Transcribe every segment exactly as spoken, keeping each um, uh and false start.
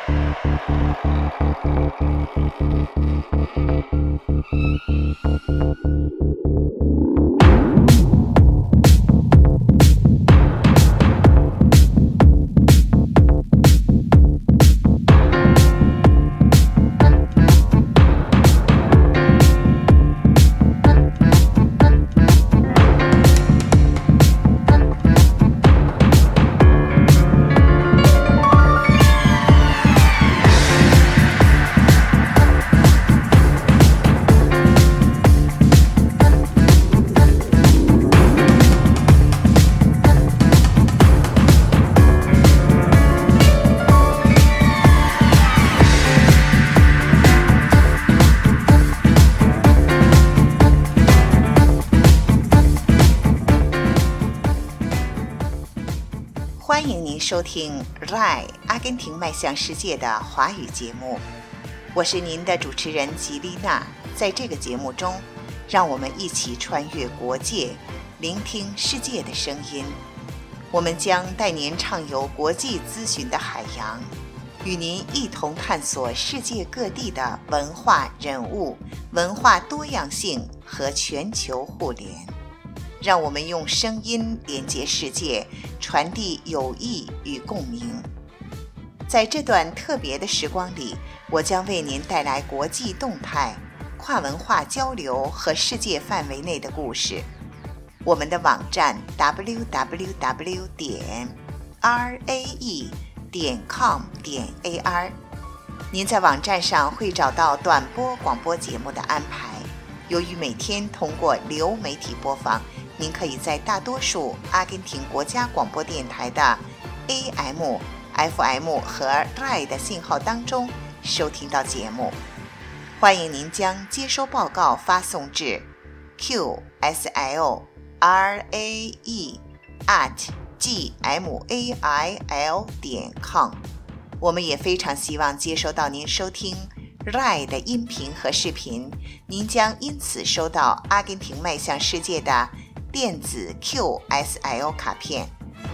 欢迎您收听 R A I 阿根廷迈向世界的华语节目，我是您的主持人吉丽娜。在这个节目中，让我们一起穿越国界，聆听世界的声音。我们将带您畅游国际资讯的海洋，与您一同探索世界各地的文化人物、文化多样性和全球互联。让我们用声音连接世界，传递友谊与共鸣。在这段特别的时光里，我将为您带来国际动态、跨文化交流和世界范围内的故事。我们的网站 double-u double-u double-u 点 r a e 点 com 点 a r， 您在网站上会找到短波广播节目的安排。由于每天通过流媒体播放，您可以在大多数阿根廷国家广播电台的 A M、F M 和 R A I 的信号当中收听到节目。欢迎您将接收报告发送至 q s l r a e at g m a i l 点 com。我们也非常希望接收到您收听 R A I 的音频和视频，您将因此收到阿根廷迈向世界的电子 Q S L 卡片。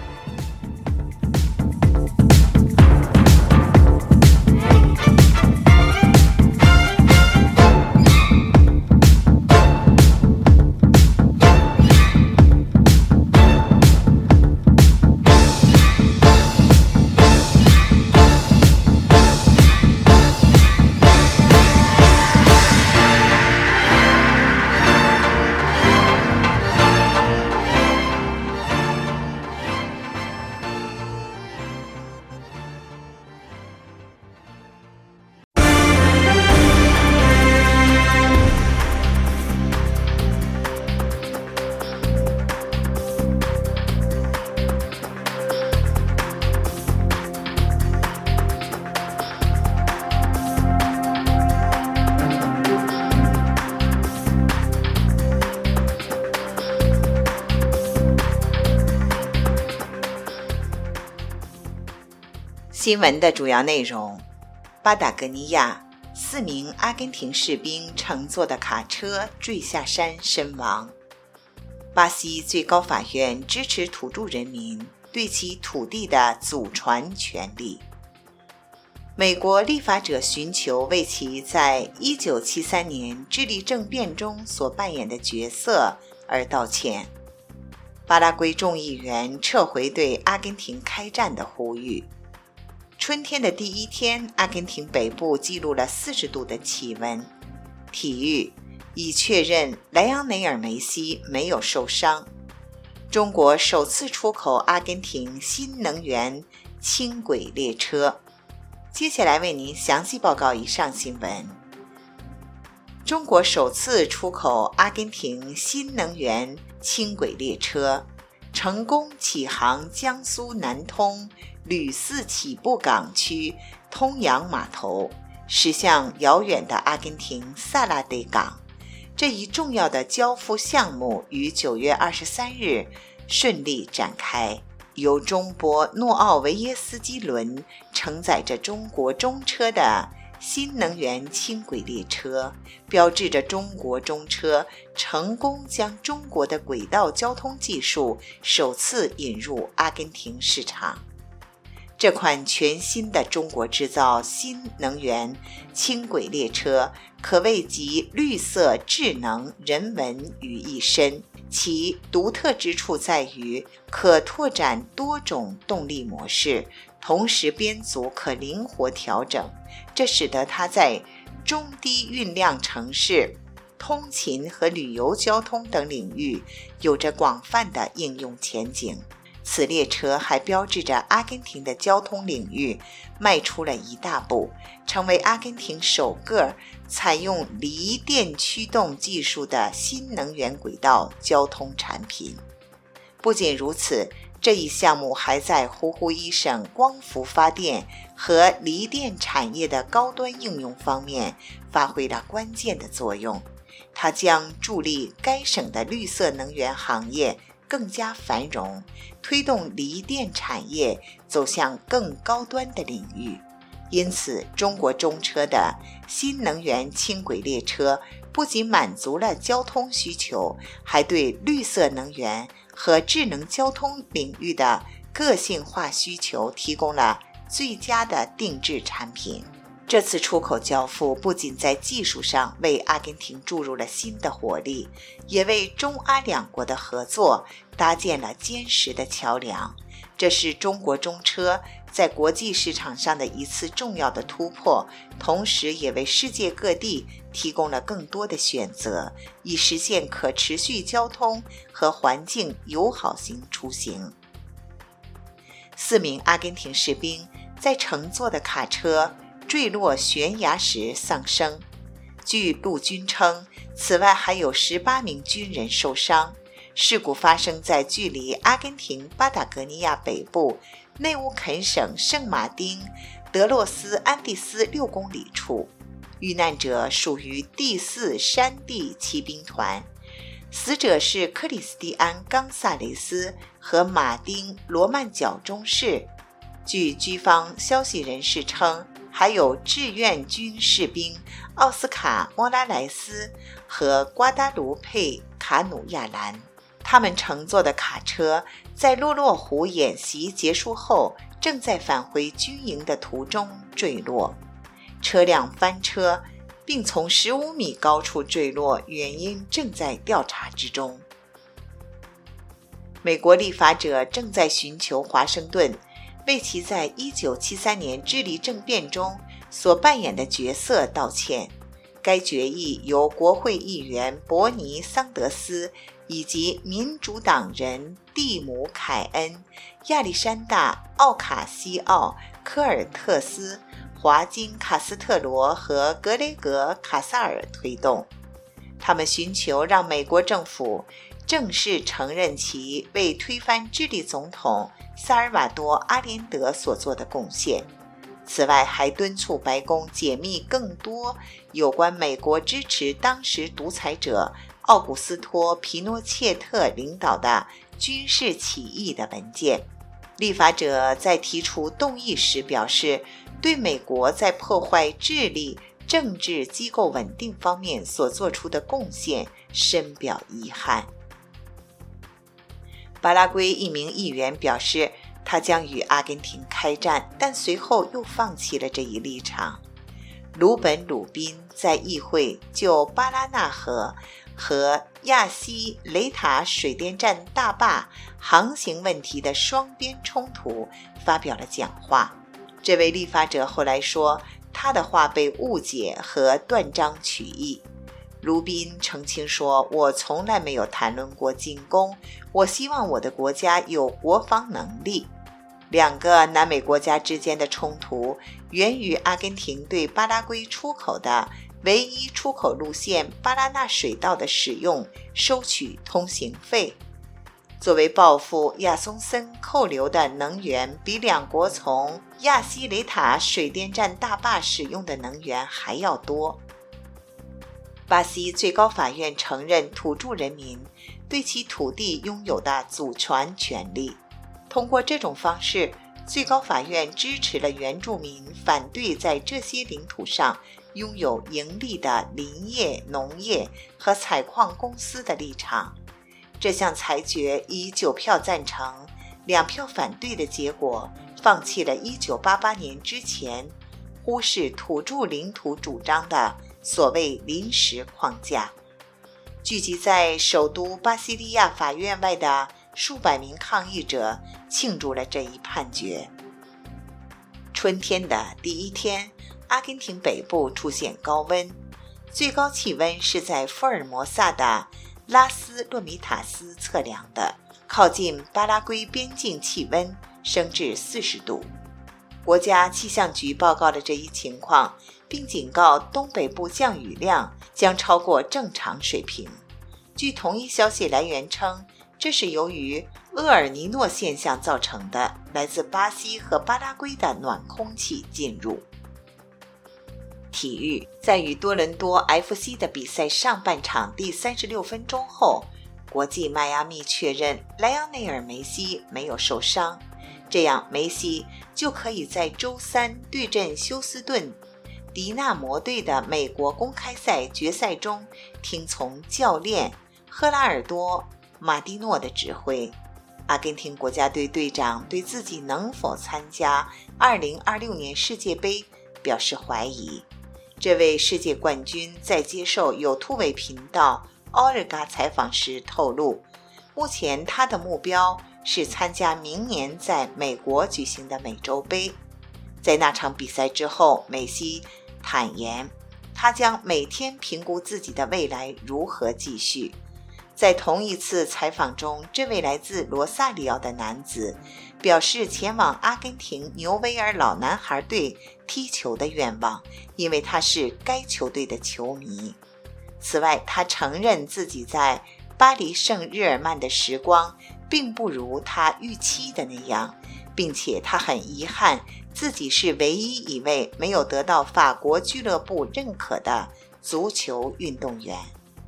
新闻的主要内容：巴达哥尼亚四名阿根廷士兵乘坐的卡车坠下山身亡。巴西最高法院支持土著人民对其土地的祖传权利。美国立法者寻求为其在一九七三年智利政变中所扮演的角色而道歉。巴拉圭众议员撤回对阿根廷开战的呼吁。春天的第一天，阿根廷北部记录了四十度的气温。体育已确认莱昂内尔·梅西没有受伤。中国首次出口阿根廷新能源轻轨列车。接下来为您详细报告以上新闻。中国首次出口阿根廷新能源轻轨列车，成功启航江苏南通吕四起步港区通洋码头，驶向遥远的阿根廷萨拉德港。这一重要的交付项目于九月二十三日顺利展开，由中波诺奥维耶斯基轮承载着中国中车的新能源轻轨列车，标志着中国中车成功将中国的轨道交通技术首次引入阿根廷市场。 这款全新的中国制造新能源轻轨列车可谓集绿色、智能、人文于一身，其独特之处在于可拓展多种动力模式，同时编组可灵活调整，这使得它在中低运量城市、通勤和旅游交通等领域有着广泛的应用前景。此列车还标志着阿根廷的交通领域迈出了一大步，成为阿根廷首个采用锂电驱动技术的新能源轨道交通产品。不仅如此，这一项目还在湖湖一省光伏发电和锂电产业的高端应用方面发挥了关键的作用。它将助力该省的绿色能源行业更加繁荣，推动锂电产业走向更高端的领域。因此，中国中车的新能源轻轨列车不仅满足了交通需求，还对绿色能源和智能交通领域的个性化需求提供了最佳的定制产品。这次出口交付不仅在技术上为阿根廷注入了新的活力，也为中阿两国的合作搭建了坚实的桥梁。这是中国中车在国际市场上的一次重要的突破，同时也为世界各地提供了更多的选择，以实现可持续交通和环境友好型出行。四名阿根廷士兵在乘坐的卡车坠落悬崖时丧生。据陆军称，此外还有十八名军人受伤。事故发生在距离阿根廷巴塔哥尼亚北部内乌肯省圣马丁德洛斯安第斯六公里处。遇难者属于第四山地骑兵团，死者是克里斯蒂安·冈萨雷斯和马丁·罗曼角中士。据军方消息人士称，还有志愿军士兵奥斯卡·莫拉莱斯和瓜达卢佩·卡努亚兰。他们乘坐的卡车在洛洛湖演习结束后，正在返回军营的途中坠落。车辆翻车并从十五米高处坠落，原因正在调查之中。美国立法者正在寻求华盛顿为其在一九七三年智利政变中所扮演的角色道歉。该决议由国会议员伯尼·桑德斯以及民主党人蒂姆·凯恩、亚历山大·奥卡西奥、科尔特斯、华金·卡斯特罗和格雷格·卡萨尔推动。他们寻求让美国政府正式承认其为推翻智利总统萨尔瓦多·阿连德所做的贡献。此外，还敦促白宫解密更多有关美国支持当时独裁者奥古斯托·皮诺切特领导的军事起义的文件。立法者在提出动议时表示，对美国在破坏智利政治机构稳定方面所做出的贡献深表遗憾。巴拉圭一名议员表示，他将与阿根廷开战，但随后又放弃了这一立场。鲁本·鲁宾在议会就巴拉纳河和亚西雷塔水电站大坝航行问题的双边冲突发表了讲话。这位立法者后来说，他的话被误解和断章取义。卢宾澄清说，我从来没有谈论过进攻，我希望我的国家有国防能力。两个南美国家之间的冲突源于阿根廷对巴拉圭出口的唯一出口路线巴拉纳水道的使用收取通行费。作为报复，亚松森扣留的能源比两国从亚西雷塔水电站大坝使用的能源还要多。巴西最高法院承认土著人民对其土地拥有的祖传权利。通过这种方式，最高法院支持了原住民反对在这些领土上拥有盈利的林业、农业和采矿公司的立场。这项裁决以九票赞成、两票反对的结果， 放弃了一九八八年之前忽视土著领土主张的所谓临时框架。聚集在首都巴西利亚法院外的数百名抗议者庆祝了这一判决。春天的第一天，阿根廷北部出现高温，最高气温是在福尔摩萨的拉斯洛米塔斯测量的，靠近巴拉圭边境气温升至四十度。国家气象局报告了这一情况，并警告东北部降雨量将超过正常水平。据同一消息来源称，这是由于厄尔尼诺现象造成的，来自巴西和巴拉圭的暖空气进入。体育，在与多伦多 F C 的比赛上半场第三十六分钟后，国际迈阿密确认莱昂内尔·梅西没有受伤，这样梅西就可以在周三对阵休斯顿迪纳摩队的美国公开赛决赛中听从教练赫拉尔多·马蒂诺的指挥。阿根廷国家队队长对自己能否参加二零二六年世界杯表示怀疑。这位世界冠军在接受有突围频道奥尔嘎采访时透露，目前他的目标是参加明年在美国举行的美洲杯。在那场比赛之后，梅西坦言他将每天评估自己的未来如何继续。在同一次采访中，这位来自罗萨里奥的男子表示前往阿根廷纽维尔老男孩队踢球的愿望，因为他是该球队的球迷。此外，他承认自己在巴黎圣日耳曼的时光并不如他预期的那样，并且他很遗憾自己是唯一一位没有得到法国俱乐部认可的足球运动员。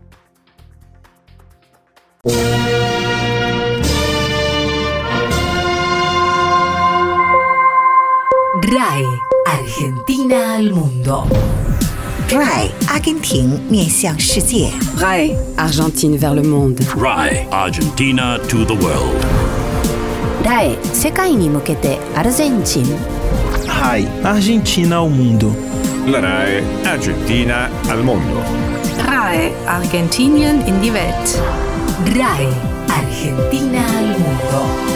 R A I Argentina al mundo. R A I 阿根廷面向世界。 R A I Argentine vers le monde. R A I Argentina to the world. R A I 世界に向けてアルゼンチン。 R A I Argentina ao mundo. La R A I Argentina al mondo. R A I Argentinien in die Welt. R A I Argentina al mundo.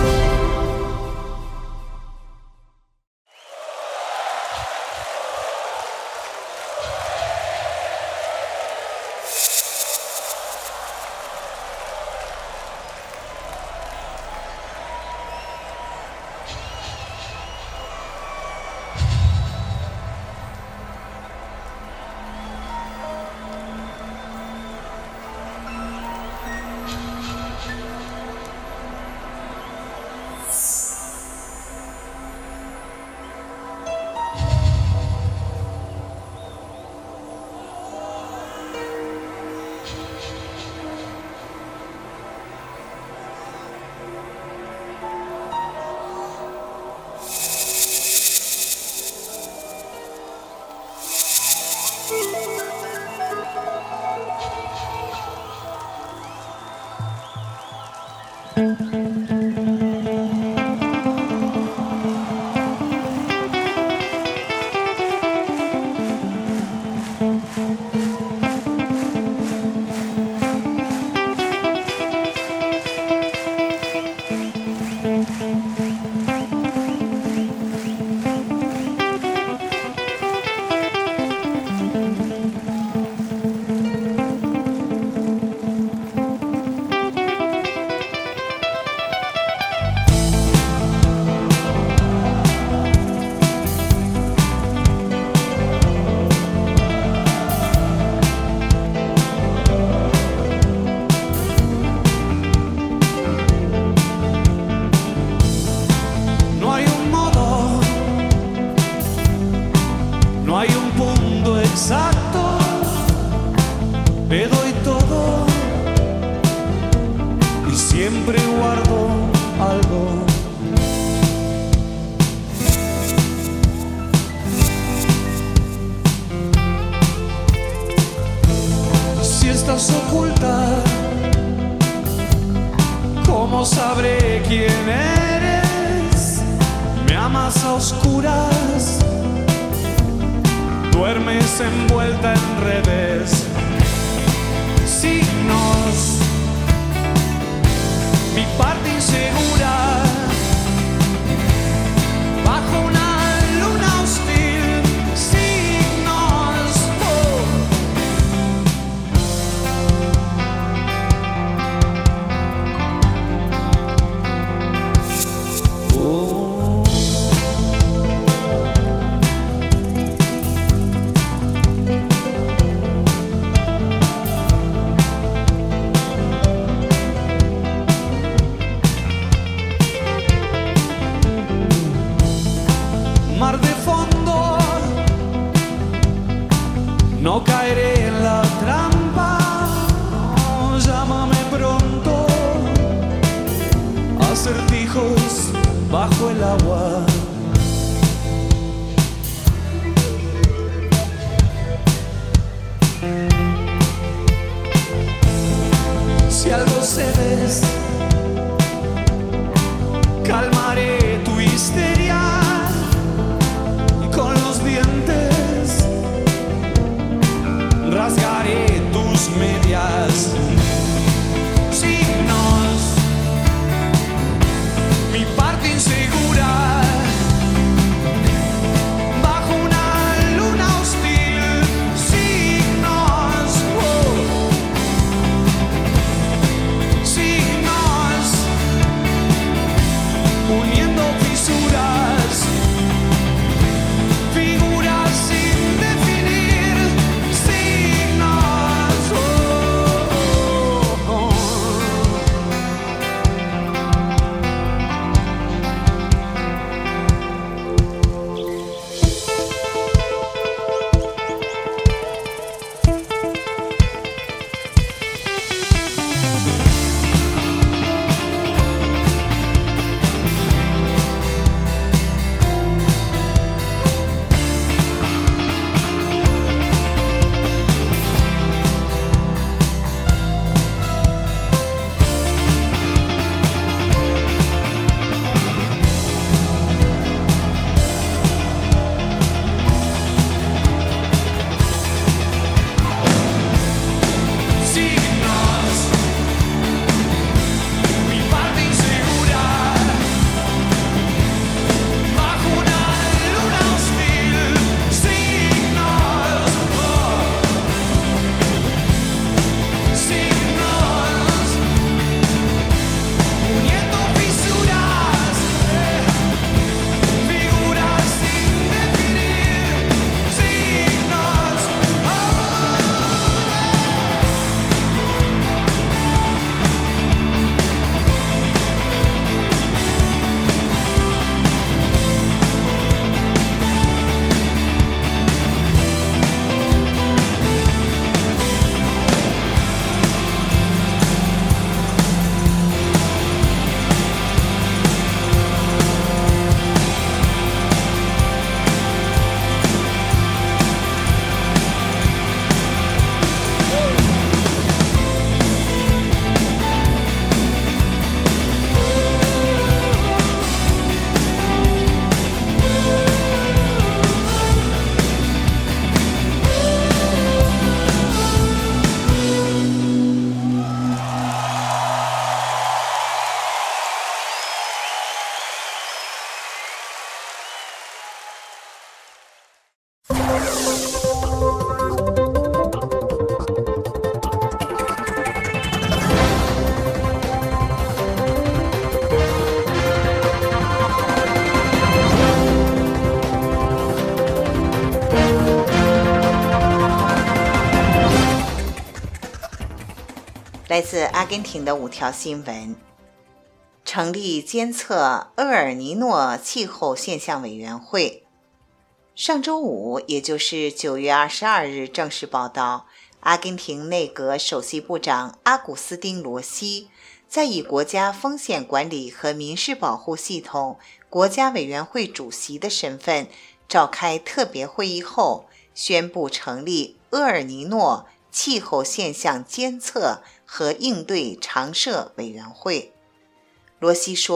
Siempre guardo algo. Si estás oculta, ¿cómo sabré quién eres? Me ventanas a oscuras, duermes envuelta en redes, signos, mi parte insegura, bajo una luna hostil, signos, oh. Oh. Mar de fondo, no caeré en la trampa, no, llámame pronto, acertijos bajo el agua. Si algo cedes, calmaré tu histeria. Con los dientes rasgaré tus medias, signos, mi parte insegura, bajo una luna hostil, signos, oh. Signos, uniendo fisuras, figuras sin definir, signos, oh, oh. 来自阿根廷的五条新闻：成立监测厄尔尼诺气候现象委员会。上周五，也就是九月二十二日正式报道，阿根廷内阁首席部长阿古斯丁·罗西在以国家风险管理和民事保护系统国家委员会主席的身份召开特别会议后，宣布成立厄尔尼诺气候现象监测和应对常设委员会。罗西说，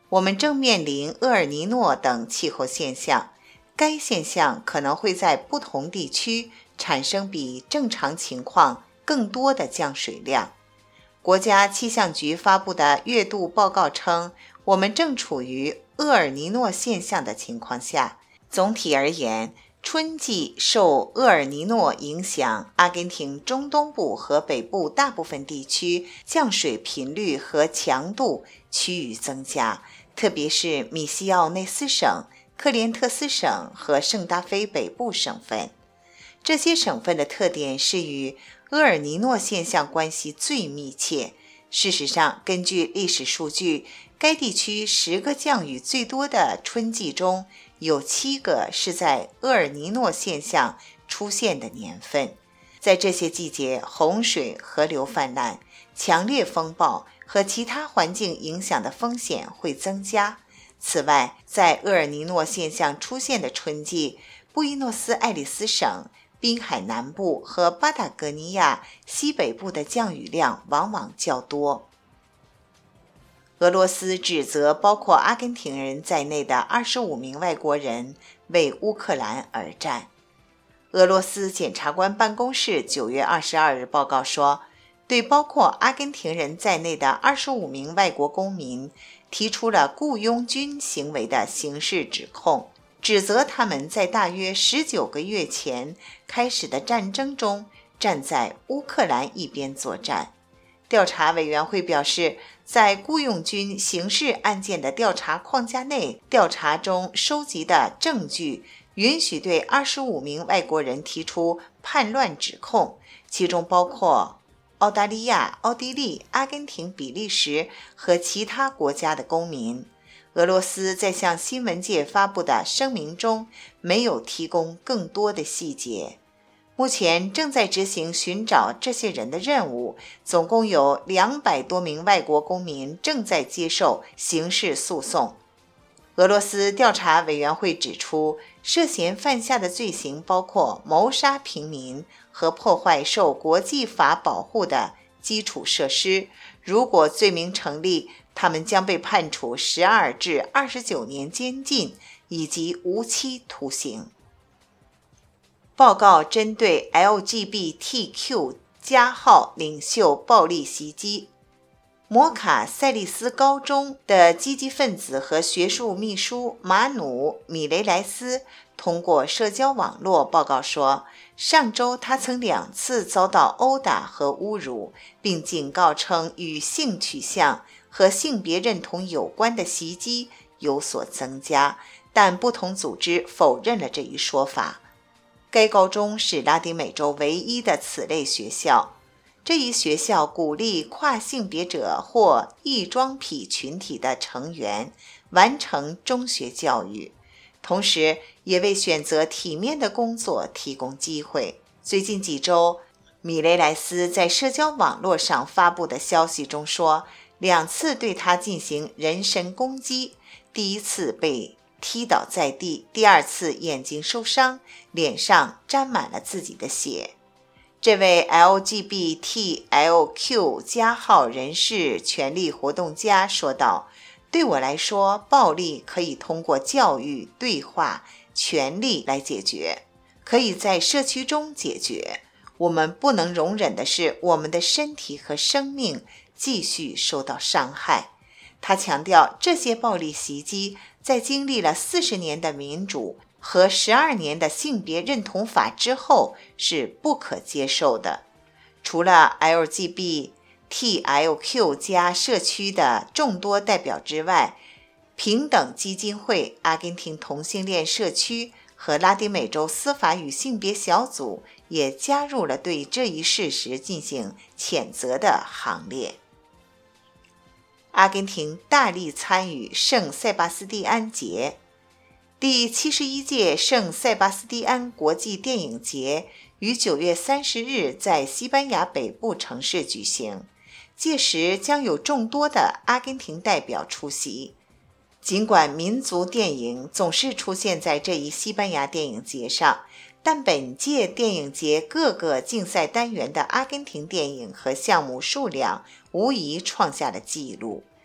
我们正面临厄尔尼诺等气候现象，该现象可能会在不同地区产生比正常情况更多的降水量。国家气象局发布的月度报告称，我们正处于厄尔尼诺现象的情况下。总体而言，春季受厄尔尼诺影响，阿根廷中东部和北部大部分地区降水频率和强度趋于增加，特别是米西奥内斯省、克连特斯省和圣达菲北部省份。这些省份的特点是与厄尔尼诺现象关系最密切。事实上，根据历史数据，该地区十个降雨最多的春季中，有七个是在厄尔尼诺现象出现的年份。在这些季节，洪水、河流泛滥、强烈风暴和其他环境影响的风险会增加。此外，在厄尔尼诺现象出现的春季，布宜诺斯艾利斯省、滨海南部和巴塔哥尼亚西北部的降雨量往往较多。俄罗斯指责包括阿根廷人在内的二十五名外国人为乌克兰而战。俄罗斯检察官办公室九月二十二日报告说，对包括阿根廷人在内的二十五名外国公民提出了雇佣军行为的刑事指控，指责他们在大约十九个月前开始的战争中站在乌克兰一边作战。调查委员会表示，在雇佣军刑事案件的调查框架内，调查中收集的证据允许对二十五名外国人提出叛乱指控，其中包括澳大利亚、奥地利、阿根廷、比利时和其他国家的公民。俄罗斯在向新闻界发布的声明中没有提供更多的细节。目前正在执行寻找这些人的任务，总共有两百多名外国公民正在接受刑事诉讼。俄罗斯调查委员会指出，涉嫌犯下的罪行包括谋杀平民和破坏受国际法保护的基础设施。如果罪名成立，他们将被判处十二至二十九年监禁以及无期徒刑。报告针对 L G B T Q 加号领袖暴力袭击。摩卡塞利斯高中的积极分子和学术秘书马努·米雷莱斯通过社交网络报告说，上周他曾两次遭到殴打和侮辱，并警告称与性取向和性别认同有关的袭击有所增加，但不同组织否认了这一说法。该高中是拉丁美洲唯一的此类学校。这一学校鼓励跨性别者或异装癖群体的成员完成中学教育，同时也为选择体面的工作提供机会。最近几周，米雷莱斯在社交网络上发布的消息中说，两次对他进行人身攻击，第一次被踢倒在地，第二次眼睛受伤，脸上沾满了自己的血。这位 L G B T L Q 加号人士权利活动家说道，对我来说，暴力可以通过教育、对话、权利来解决，可以在社区中解决。我们不能容忍的是我们的身体和生命继续受到伤害。他强调，这些暴力袭击在经历了四十年的民主和十二年的性别认同法之后是不可接受的。除了 L G B T L Q 加社区的众多代表之外，平等基金会、阿根廷同性恋社区和拉丁美洲司法与性别小组也加入了对这一事实进行谴责的行列。阿根廷大力参与圣塞巴斯蒂安节。第七十一届圣塞巴斯蒂安国际电影节于九月三十日在西班牙北部城市举行，届时将有众多的阿根廷代表出席。尽管民族电影总是出现在这一西班牙电影节上，但本届电影节各个竞赛单元的阿根廷电影和项目数量无疑创下了纪录。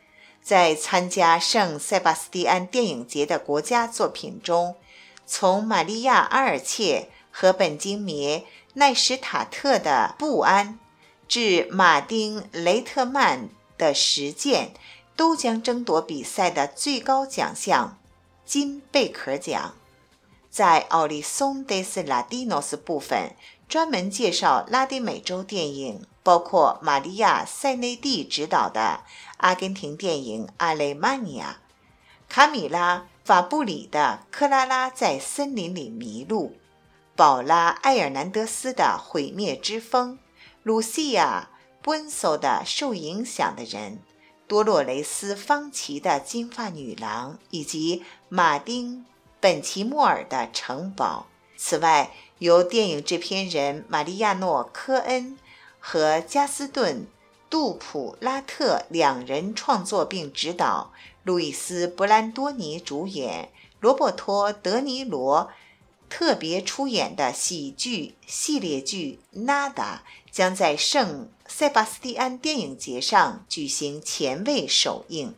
在参加圣塞巴斯蒂安电影节的国家作品中，从玛利亚·阿尔切和本金迷·奈什塔特的不安至马丁·雷特曼的实践，都将争夺比赛的最高奖项金贝壳奖。在奥利松德斯拉蒂诺斯部分，专门介绍拉丁美洲电影，包括玛利亚·塞内蒂执导的阿根廷电影《阿雷曼尼亚》，卡米拉·法布里的《克拉拉在森林里迷路》，宝拉·埃尔南德斯的《毁灭之风》，鲁西亚·布恩索的《受影响的人》，多洛雷斯·方奇的《金发女郎》，以及马丁·本奇莫尔的《城堡》。此外，由电影制片人玛利亚诺·科恩和加斯顿·杜普拉特两人创作并执导，路易斯·布兰多尼主演，罗伯托·德尼罗特别出演的喜剧系列剧《纳达》将在圣塞巴斯蒂安电影节上举行前卫首映。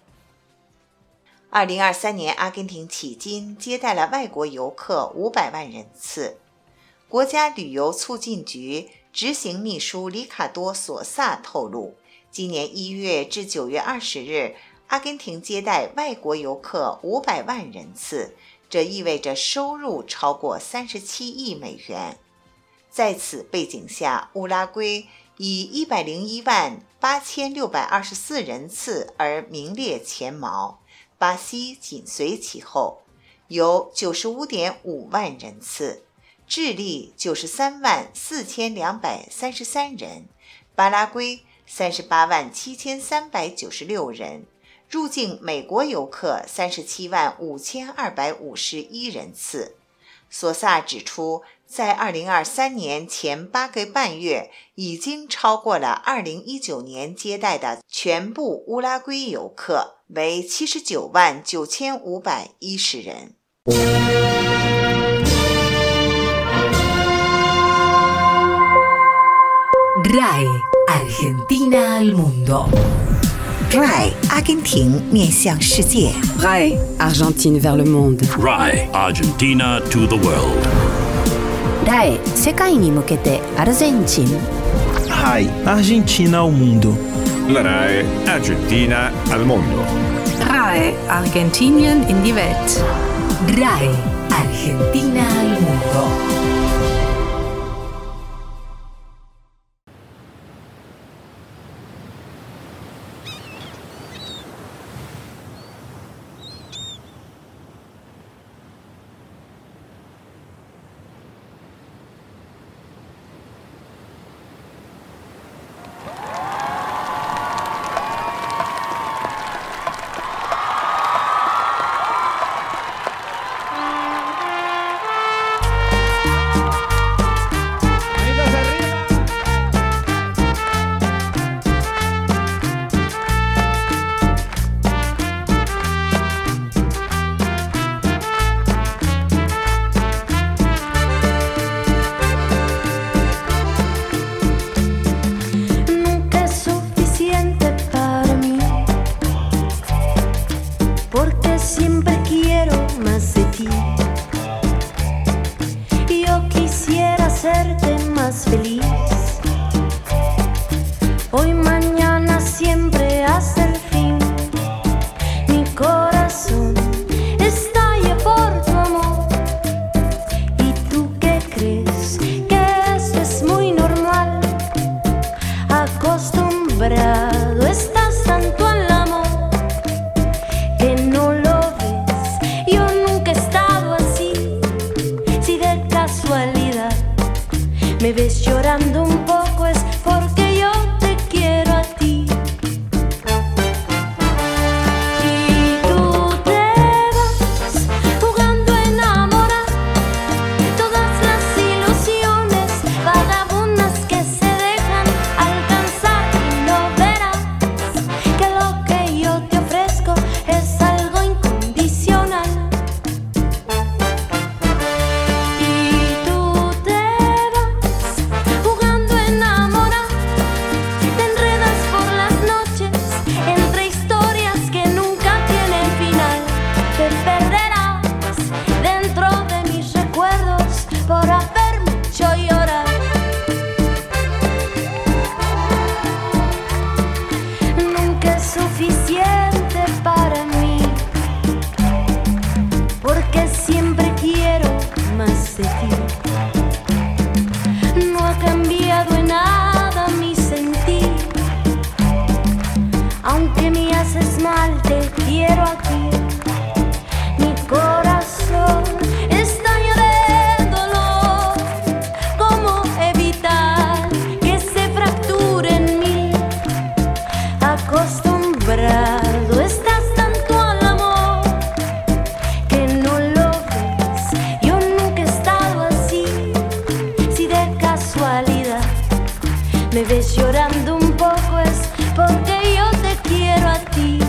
二零二三年，阿根廷迄今接待了外国游客五百万人次。国家旅游促进局执行秘书里卡多·索萨透露，今年一月至九月二十日，阿根廷接待外国游客五百万人次，这意味着收入超过三十七亿美元。在此背景下，乌拉圭以一百零一万八千六百二十四人次而名列前茅，巴西紧随其后，有九十五点五万人次。智利九十三万四千两百三十三人，巴拉圭三十八万七千三百九十六人，入境美国游客三十七万五千二百五十一人次。索萨指出，在二零二三年前八个半月，已经超过了二零一九年接待的全部乌拉圭游客，为七十九万九千五百一十人。 R A I Argentina al mundo. R A I 阿根廷面向世界。 R A I Argentine vers le monde. R A I Argentina to the world. R A I 世界に向けてアルゼンチン。 R A I Argentina ao mundo. La R A I Argentina al mondo. R A I Argentinien in die Welt. R A I Argentina al mundo. Me ves llorando un poco es porque yo te quiero a ti. Y tú te vas jugando a enamorar todas las ilusiones vagabundas que se dejan alcanzar. Y no verás que lo que yo te ofrezco es algo incondicional. Y tú te vas jugando me ves llorando un poco es porque yo te quiero a ti.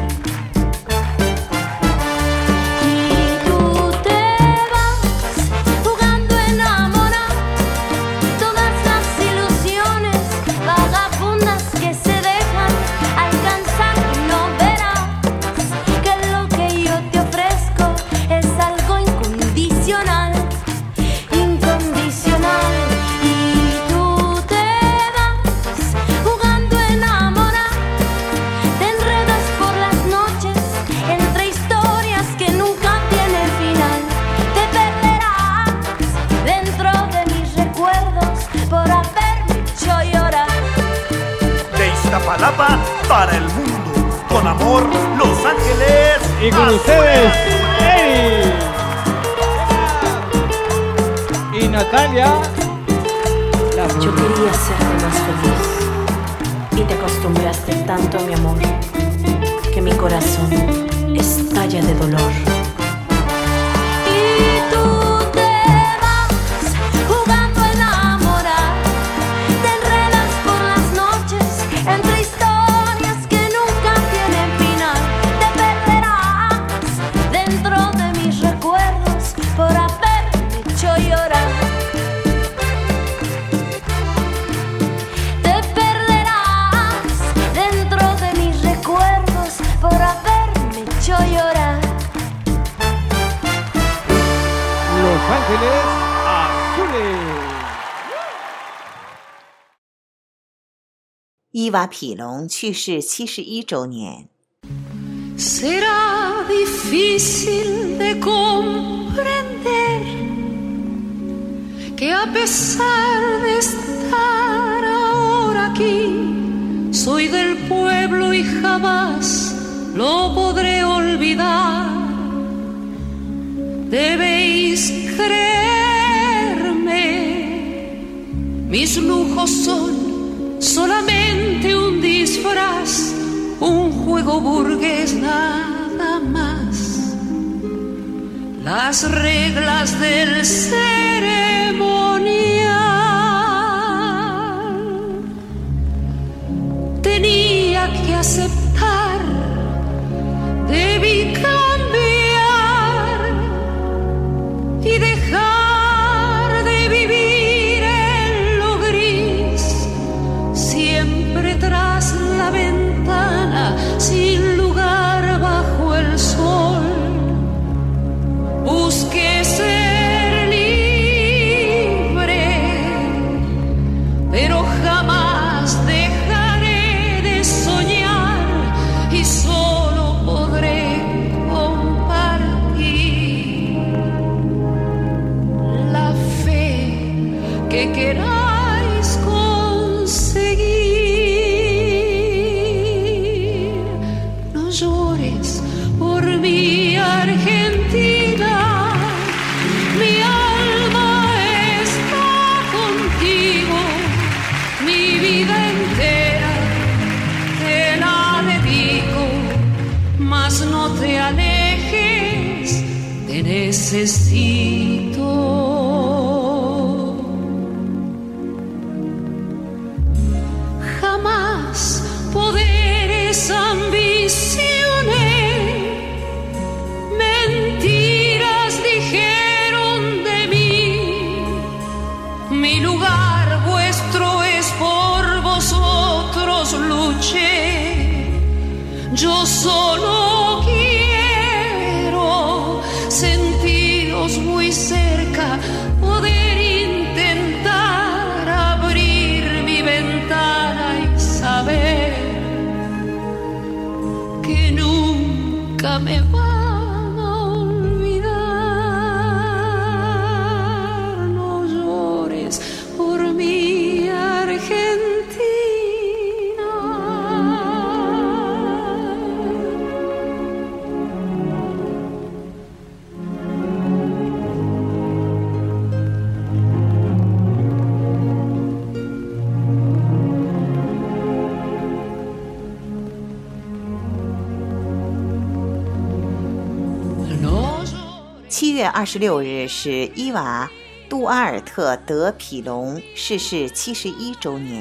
Y tú te vas jugando a enamorar todas las ilusiones vagabundas que se dejan alcanzar y no verás que lo que yo te ofrezco es algo incondicional, incondicional. Y tú te vas jugando a enamorar, te enredas por las noches entre historias que nunca tienen final, te perderás dentro de mis recuerdos por haberme hecho llorar. De Iztapalapa para el mundo, con amor, Los Ángeles. Y con ustedes, Eri y Natalia. Yo quería serte más feliz y te acostumbraste tanto a mi amor que mi corazón estalla de dolor. Y tú te vas jugando a enamorar, te enredas por las noches entre historias que nunca tienen final, te perderás dentro de mis recuerdos por haberme hecho llorar. Te perderás dentro de mis recuerdos por haberme hecho llorar. Los Ángeles Azules. 伊娃匹隆去世七十一周年。 Será difícil de comprender que a pesar de estar ahora aquí, soy del pueblo y jamás lo podré olvidar. Debéis creerme, mis lujos son solamente un disfraz, un juego burgués nada más. Las reglas del ceremonial tenía que aceptar, debí cambiar y dejar de vivir en lo gris, siempre tras la ventana, sin lugar bajo el sol. Busqué ser libre, pero jamás dejaré de soñar y solo podré compartir la fe que queráis conseguir. No llores por mi Argentina, mi alma está contigo, mi vida entera te la dedico, mas no te alejes, te necesito. Jamás poderes, ambiciones, mentiras dijeron de mí. Mi lugar vuestro es por vosotros luché. Yo solo quiero sentiros muy cerca, poder intentar abrir mi ventana y saber que nunca me van a olvidar. No llores por mi Argentina. No llores. 七月二十六日是伊娃·杜阿尔特·德匹隆逝世七十一周年。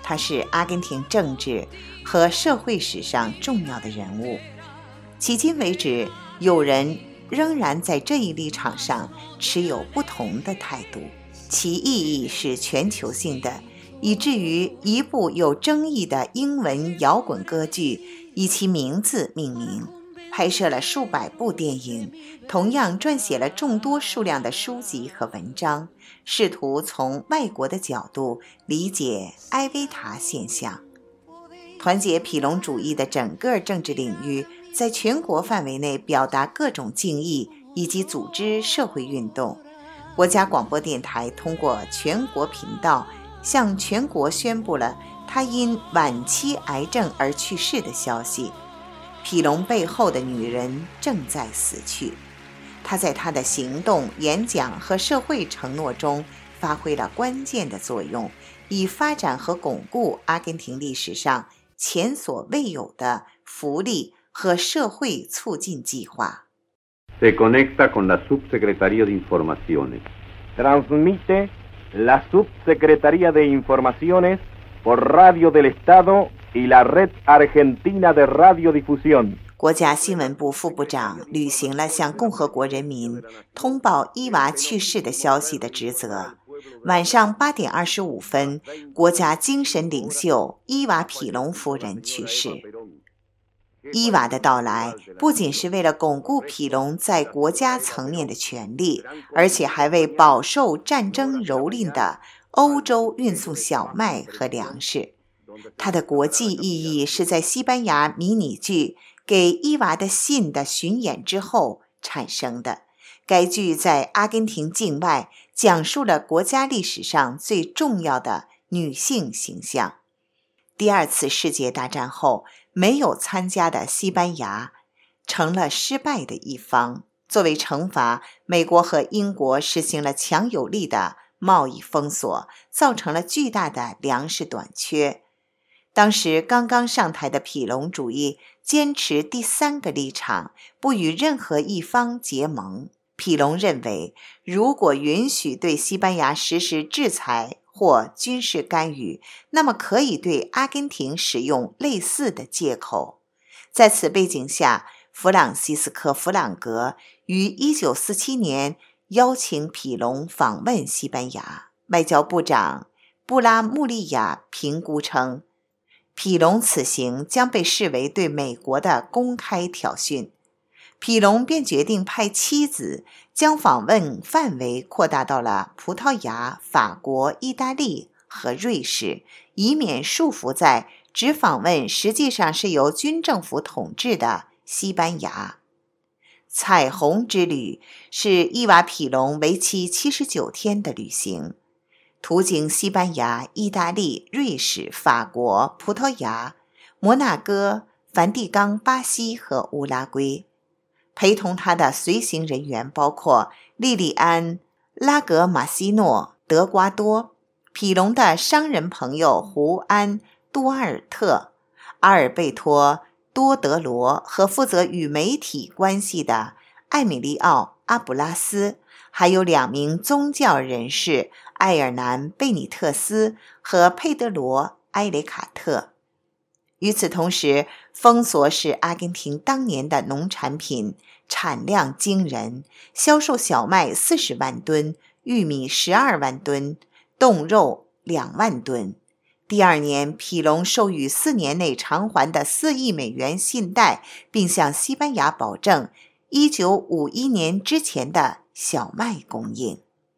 他是阿根廷政治和社会史上重要的人物。迄今为止，有人仍然在这一立场上持有不同的态度，其意义是全球性的，以至于一部有争议的英文摇滚歌剧以其名字命名，拍摄了数百部电影，同样撰写了众多数量的书籍和文章，试图从外国的角度理解埃维塔现象。团结毗隆主义的整个政治领域，在全国范围内表达各种敬意以及组织社会运动。国家广播电台通过全国频道向全国宣布了他因晚期癌症而去世的消息。毗隆背后的女人正在死去，她在她的行动、演讲和社会承诺中发挥了关键的作用，以发展和巩固阿根廷历史上前所未有的福利和社会促进计划。 Se conecta con la Subsecretaría de Informaciones. Transmite la Subsecretaría de Informaciones por Radio del Estado y la Red Argentina de Radiodifusión. 国家新闻部副部长履行了向共和国人民通报伊娃去世的消息的职责。晚上八点二十五分，国家精神领袖伊娃毗隆夫人去世。伊娃的到来不仅是为了巩固毗隆在国家层面的权利，而且还为饱受战争蹂躏的欧洲运送小麦和粮食。它的国际意义是在西班牙迷你剧给伊娃的信的巡演之后产生的。该剧在阿根廷境外讲述了国家历史上最重要的女性形象。第二次世界大战后，没有参加的西班牙成了失败的一方。作为惩罚，美国和英国实行了强有力的贸易封锁，造成了巨大的粮食短缺。当时刚刚上台的毗隆主义坚持第三个立场，不与任何一方结盟。毗隆认为，如果允许对西班牙实施制裁或军事干预，那么可以对阿根廷使用类似的借口。在此背景下，弗朗西斯科·弗朗格于一九四七年邀请毗隆访问西班牙。外交部长布拉穆利亚评估称，毗隆此行将被视为对美国的公开挑衅。毗隆便决定派妻子将访问范围扩大到了葡萄牙、法国、意大利和瑞士，以免束缚在只访问实际上是由军政府统治的西班牙。彩虹之旅是伊娃毗隆为期七十九天的旅行，途经西班牙、意大利、瑞士、法国、葡萄牙、摩纳哥、梵蒂冈、巴西和乌拉圭。陪同他的随行人员包括莉莉安·拉格马西诺、德瓜多、毗隆的商人朋友胡安·多阿尔特、阿尔贝托·多德罗和负责与媒体关系的艾米利奥·阿布拉斯，还有两名宗教人士埃尔南·贝尼特斯和佩德罗·埃雷卡特。与此同时，封锁使阿根廷当年的农产品产量惊人，销售小麦四十万吨，玉米十二万吨，冻肉两万吨。第二年，毗隆授予四年内偿还的四亿美元信贷，并向西班牙保证一九五一年之前的小麦供应。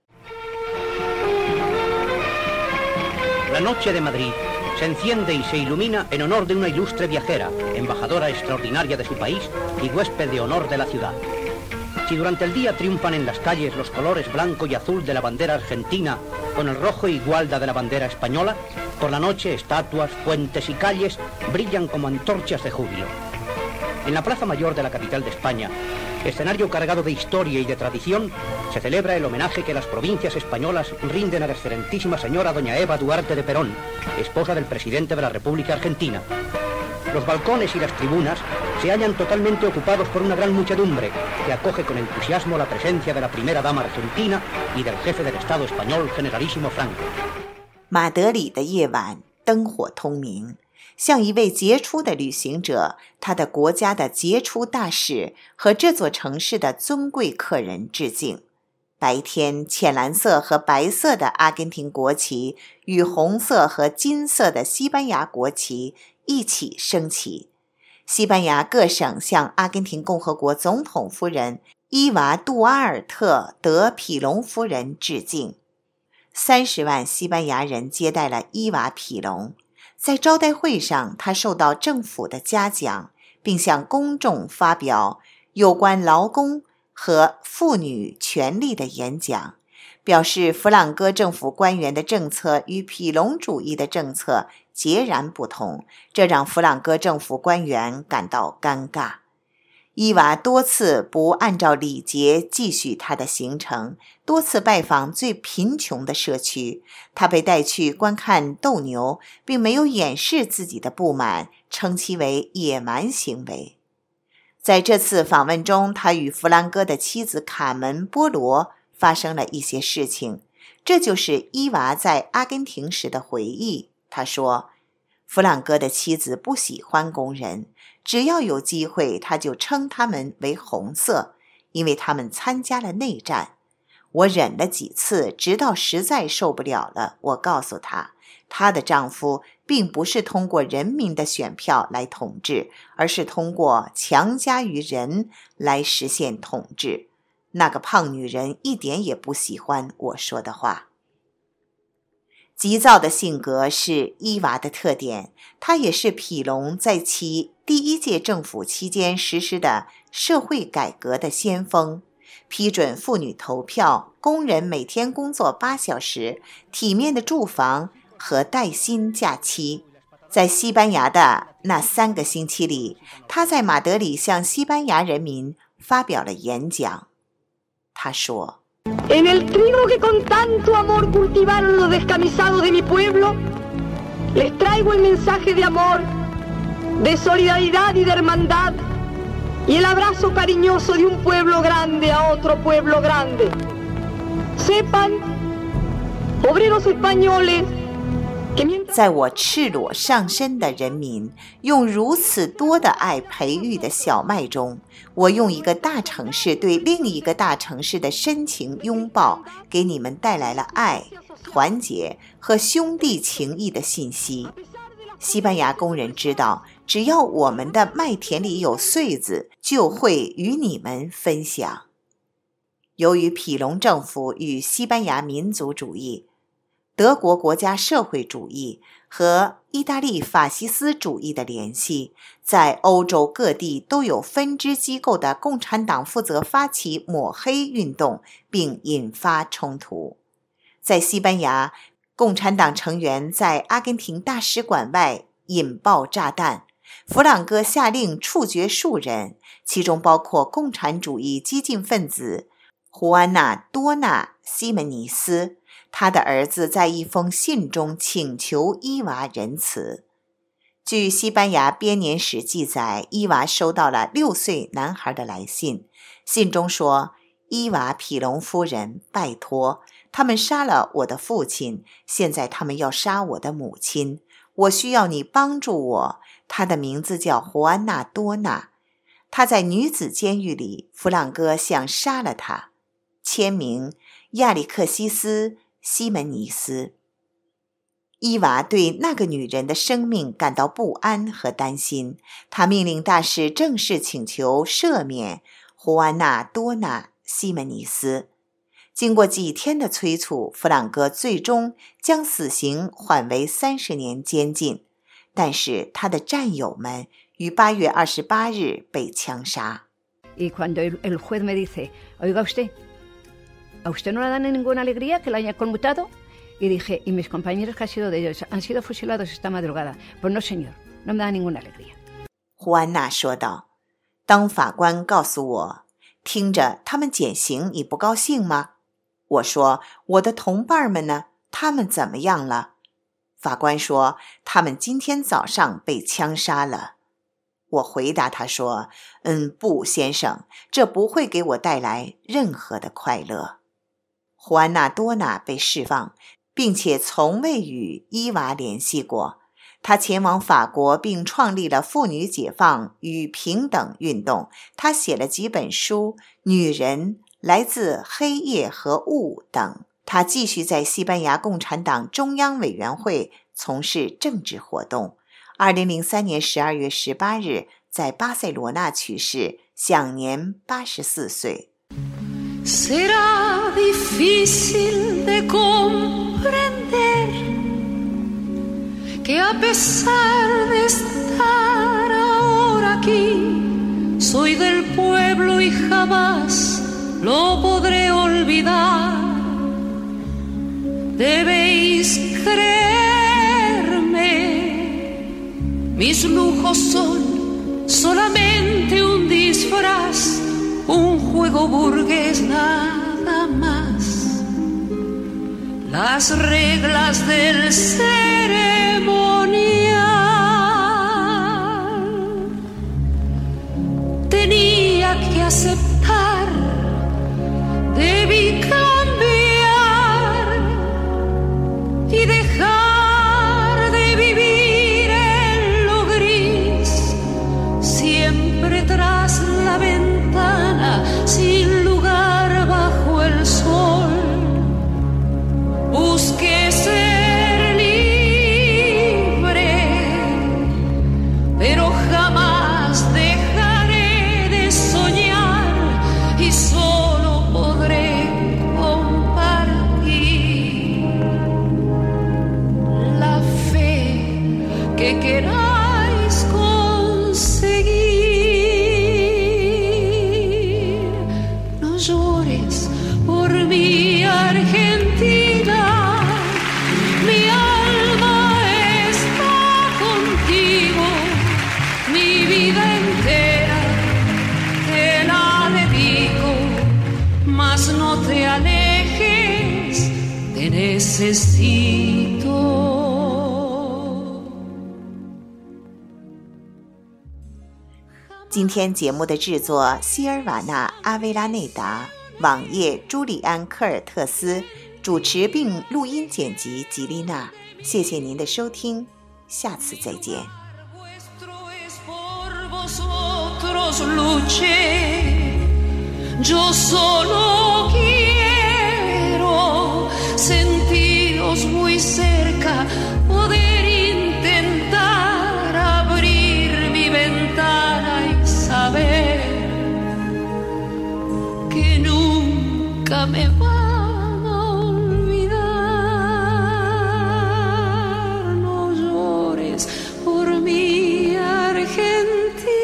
La noche de Madrid se enciende y se ilumina en honor de una ilustre viajera, embajadora extraordinaria de su país y huésped de honor de la ciudad. Si durante el día triunfan en las calles los colores blanco y azul de la bandera argentina con el rojo y gualda de la bandera española, por la noche estatuas, puentes y calles brillan como antorchas de júbilo. En la Plaza Mayor de la capital de España, escenario cargado de historia y de tradición, se celebra el homenaje que las provincias españolas rinden a la excelentísima señora doña Eva Duarte de Perón, esposa del presidente de la República Argentina. Los balcones y las tribunas se hallan totalmente ocupados por una gran muchedumbre que acoge con entusiasmo la presencia de la primera dama argentina y del jefe del Estado español, Generalísimo Franco. 马德里的夜晚灯火通明，向一位杰出的旅行者、他的国家的杰出大使和这座城市的尊贵客人致敬。白天，浅蓝色和白色的阿根廷国旗与红色和金色的西班牙国旗一起升起。西班牙各省向阿根廷共和国总统夫人伊娃·杜阿尔特·德皮隆夫人致敬。三十万西班牙人接待了伊娃·皮隆。在招待会上，他受到政府的嘉奖，并向公众发表有关劳工和妇女权利的演讲，表示弗朗哥政府官员的政策与皮隆主义的政策截然不同，这让弗朗哥政府官员感到尴尬。伊娃多次不按照礼节继续他的行程，多次拜访最贫穷的社区。他被带去观看斗牛，并没有掩饰自己的不满，称其为野蛮行为。在这次访问中，他与弗兰哥的妻子卡门·波罗发生了一些事情，这就是伊娃在阿根廷时的回忆。他说，弗朗哥的妻子不喜欢工人，只要有机会他就称他们为红色，因为他们参加了内战。我忍了几次，直到实在受不了了，我告诉他，她的丈夫并不是通过人民的选票来统治，而是通过强加于人来实现统治。那个胖女人一点也不喜欢我说的话。急躁的性格是伊娃的特点，她也是皮隆在其第一届政府期间实施的社会改革的先锋。批准妇女投票，工人每天工作八小时，体面的住房和带薪假期。在西班牙的那三个星期里，他在马德里向西班牙人民发表了演讲。他说 En el trigo que con tanto amor cultivaron los descamisados de mi pueblo, les traigo el mensaje de amor, de solidaridad y de hermandad, y el abrazo cariñoso de un pueblo grande a otro pueblo grande. Sepan, obreros españoles, 在我赤裸上身的人民用如此多的爱培育的小麦中，我用一个大城市对另一个大城市的深情拥抱，给你们带来了爱、团结和兄弟情谊的信息。西班牙工人知道，只要我们的麦田里有穗子，就会与你们分享。由于皮隆政府与西班牙民族主义、德国国家社会主义和意大利法西斯主义的联系，在欧洲各地都有分支机构的共产党负责发起抹黑运动，并引发冲突。在西班牙，共产党成员在阿根廷大使馆外引爆炸弹，弗朗哥下令处决数人，其中包括共产主义激进分子胡安娜·多纳·西门尼斯。他的儿子在一封信中请求伊娃仁慈。据西班牙编年史记载，伊娃收到了六岁男孩的来信，信中说，伊娃皮隆夫人，拜托，他们杀了我的父亲，现在他们要杀我的母亲，我需要你帮助我。她的名字叫胡安娜·多纳，她在女子监狱里，弗朗哥想杀了她。签名亚历克西斯西门尼斯。伊娃对那个女人的生命感到不安和担心，他命令大使正式请求赦免胡安娜·多纳·西门尼斯。经过几天的催促，弗朗哥最终将死刑缓为三十年监禁，但是他的战友们于八月二十八日被枪杀。 Y cuando el, el juez me dice, oiga usted, ¿a usted no le dan ninguna alegría que la haya conmutado? Y dije, y mis compañeros que han sido de ellos han sido fusilados esta madrugada. Pues no, señor, no me da ninguna alegría. 胡安娜说道，当法官告诉我，听着他们减刑，你不高兴吗？我说，我的同伴们呢？他们怎么样了？法官说，他们今天早上被枪杀了。我回答他说，嗯，不，先生，这不会给我带来任何的快乐。胡安娜多纳被释放， 并且从未与伊娃联系过。他前往法国并创立了妇女解放与平等运动。他写了几本书，《女人》、《来自黑夜和雾》等。他继续在西班牙共产党中央委员会从事政治活动。二零零三年十二月十八日在巴塞罗那去世，享年八十四岁。 Será difícil de comprender que a pesar de estar ahora aquí, soy del pueblo y jamás lo podré olvidar. Debéis creerme, mis lujos son solamente un disfraz, un juego burgués nada más. Las reglas del ceremonial tenía que aceptar, debí cambiar y dejar de vivir en lo gris, siempre tras la ventana, sin lugar bajo el sol. Busqué ser libre, pero jamás dejaré de soñar y solo podré compartir la fe que queráis conseguir. No llores por mi Argentina, mi alma está contigo, mi vida entera te la dedico, mas no te alejes, te necesito. 今天节目的制作希尔瓦纳·阿维拉内达，网页朱利安·科尔特斯，主持并录音剪辑吉丽娜。谢谢您的收听，下次再见。 Yo solo quiero sentiros muy cerca, poder intentar abrir mi ventana y saber que nunca me van a olvidar. No llores por mi Argentina.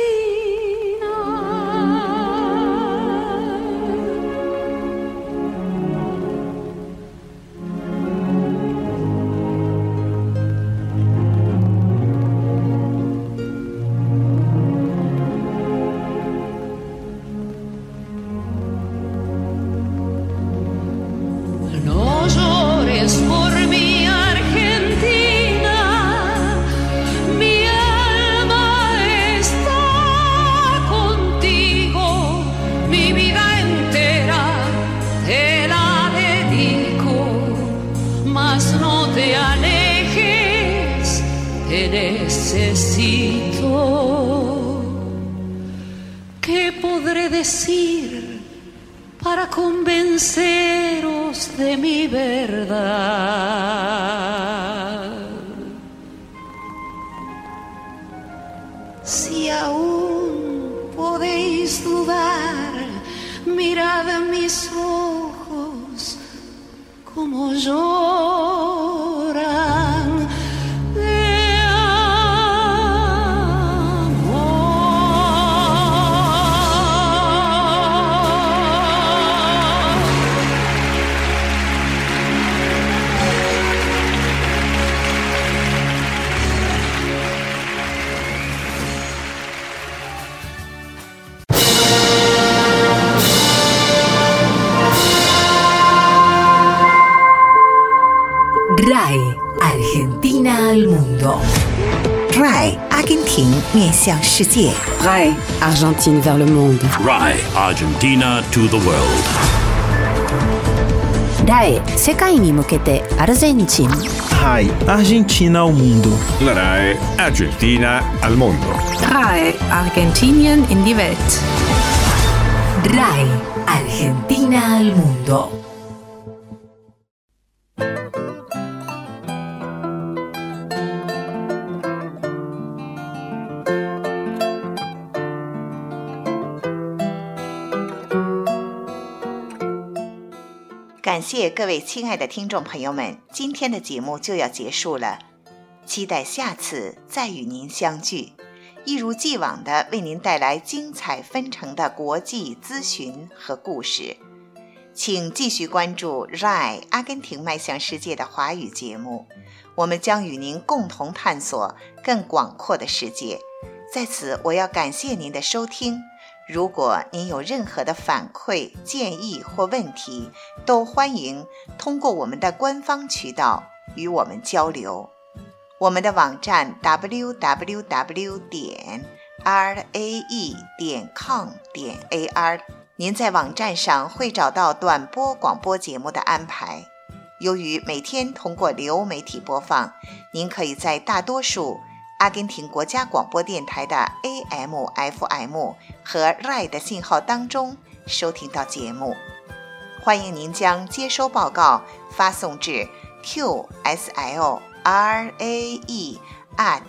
Necesito. ¿Qué podré decir para convenceros de mi verdad? Si aún podéis dudar, mirad a mis ojos como lloran. R A I Argentina al mundo. R A I 阿根廷面向世界。 R A I Argentine vers le monde. R A I Argentina to the world. ラエ世界に向けてアルゼンチン Rai Argentina ao mundo. La R A E Argentina al mondo. R A E Argentinien in die Welt. Rai Argentina al mundo. 《感谢各位亲爱的听众朋友们，今天的节目就要结束了，期待下次再与您相聚，一如既往地为您带来精彩纷呈的国际资讯和故事。请继续关注 R A I 阿根廷迈向世界的华语节目，我们将与您共同探索更广阔的世界。在此，我要感谢您的收听。如果您有任何的反馈、建议或问题，都欢迎通过我们的官方渠道与我们交流。我们的网站 double-u double-u double-u 点 r a e 点 com 点 a r， 您在网站上会找到短波广播节目的安排。由于每天通过流媒体播放，您可以在大多数阿根廷国家广播电台的 A M F M 和 R A I 的信号当中收听到节目。欢迎您将接收报告发送至 Q S L R A E at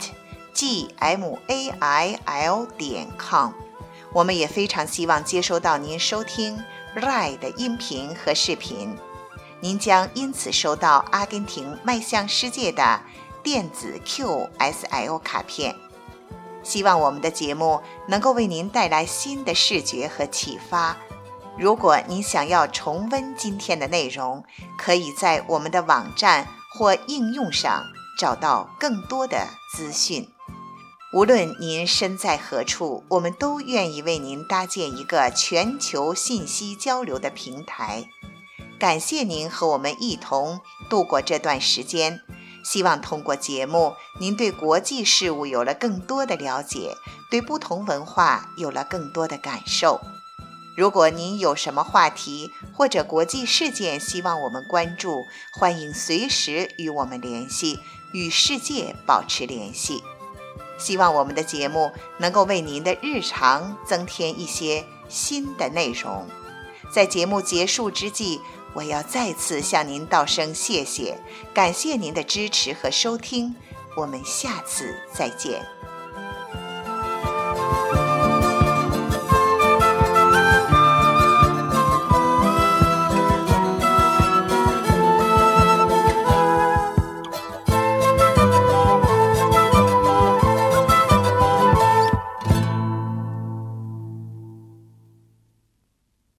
G M A I L 点 com。我们也非常希望接收到您收听 R A I 的音频和视频，您将因此收到阿根廷迈向世界的电子 Q S L 卡片。希望我们的节目能够为您带来新的视觉和启发。如果您想要重温今天的内容，可以在我们的网站或应用上找到更多的资讯。无论您身在何处，我们都愿意为您搭建一个全球信息交流的平台。感谢您和我们一同度过这段时间，希望通过节目，您对国际事务有了更多的了解，对不同文化有了更多的感受。如果您有什么话题或者国际事件希望我们关注，欢迎随时与我们联系，与世界保持联系。希望我们的节目能够为您的日常增添一些新的内容。在节目结束之际，我要再次向您道声谢谢，感谢您的支持和收听，我们下次再见。